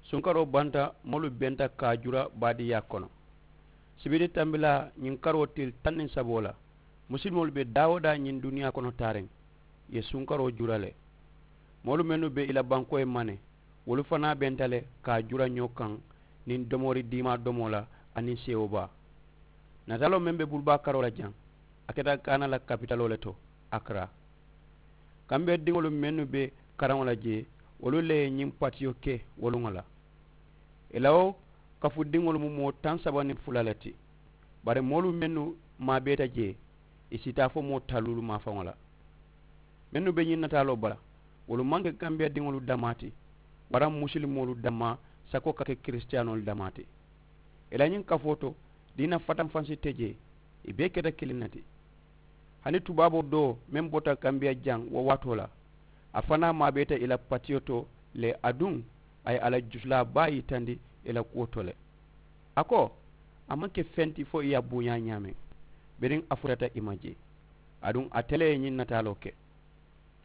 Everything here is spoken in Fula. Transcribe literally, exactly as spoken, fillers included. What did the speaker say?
sunkaro banta molu benta kajura badi yakono sibidi tambila nyin karo til tanin sabola musilmol be dawoda nyin duniya kono taren ye sunkaro jurale molu menu be ila banko e mane wolu fana bentale ka jura nyokan nin domori dima domola ani seoba natalo membe bulba karola jang aketa kana la capitalo leto Accra kambe dingolu menu be karangola je wolu le nyim patio ke wolu ngala elaw kafu dingolu mo tan sabani fulalati bare molu menu ma beta je isita fo mo talulu ma fangola menu be nyin natalo bala wolu manke kambe dingolu damati bara muslimolu dama sako kake kristianol damati ela nyin kafoto dina fatam fansi teje e be keta kilinati hani tubabo do mem bota kambia jang wo watola afana ma beta ila patioto le adun ay ala jusla bayi tandi ila kotole ako amanke fenti fo ya bunya nyame berin afurata imaje adun atele nyin natalo ke